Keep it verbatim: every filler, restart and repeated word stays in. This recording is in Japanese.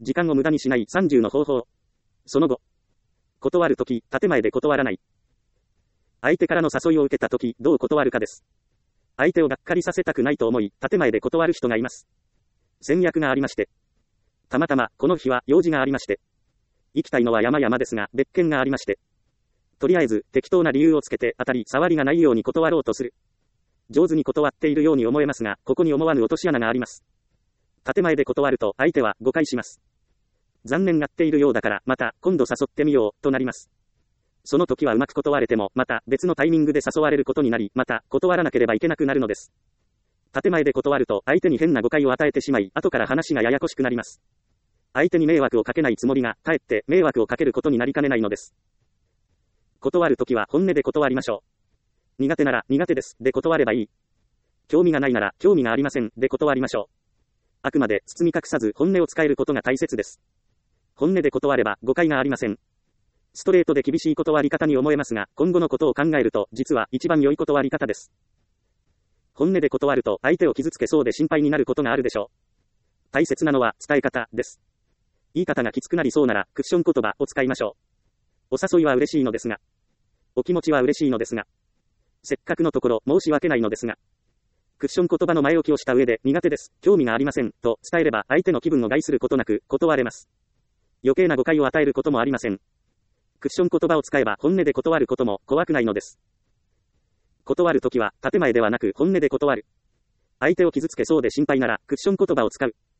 時間を無駄にしないさんじゅうの方法。その後。断るとき、建前で断らない。相手からの誘いを受けたとき、どう断るかです。相手をがっかりさせたくないと思い、建前で断る人がいます。戦略がありまして。たまたま、この日は用事がありまして。行きたいのは山々ですが、別件がありまして。とりあえず、適当な理由をつけて当たり障りがないように断ろうとする。上手に断っているように思えますが、ここに思わぬ落とし穴があります。建前で断ると、相手は誤解します。残念がっているようだから、また、今度誘ってみよう、となります。その時はうまく断れても、また、別のタイミングで誘われることになり、また、断らなければいけなくなるのです。建前で断ると、相手に変な誤解を与えてしまい、後から話がややこしくなります。相手に迷惑をかけないつもりが、かえって迷惑をかけることになりかねないのです。断るときは本音で断りましょう。苦手なら苦手ですで断ればいい。興味がないなら興味がありませんで断りましょう。あくまで包み隠さず本音を使えることが大切です。本音で断れば誤解がありません。ストレートで厳しい断り方に思えますが、今後のことを考えると実は一番良い断り方です。本音で断ると相手を傷つけそうで心配になることがあるでしょう。大切なのは伝え方です。言い方がきつくなりそうならクッション言葉を使いましょう。お誘いは嬉しいのですが、お気持ちは嬉しいのですが、せっかくのところ申し訳ないのですが、クッション言葉の前置きをした上で苦手です、興味がありませんと伝えれば相手の気分を害することなく断れます。余計な誤解を与えることもありません。クッション言葉を使えば本音で断ることも怖くないのです。断るときは建前ではなく本音で断る。相手を傷つけそうで心配ならクッション言葉を使う。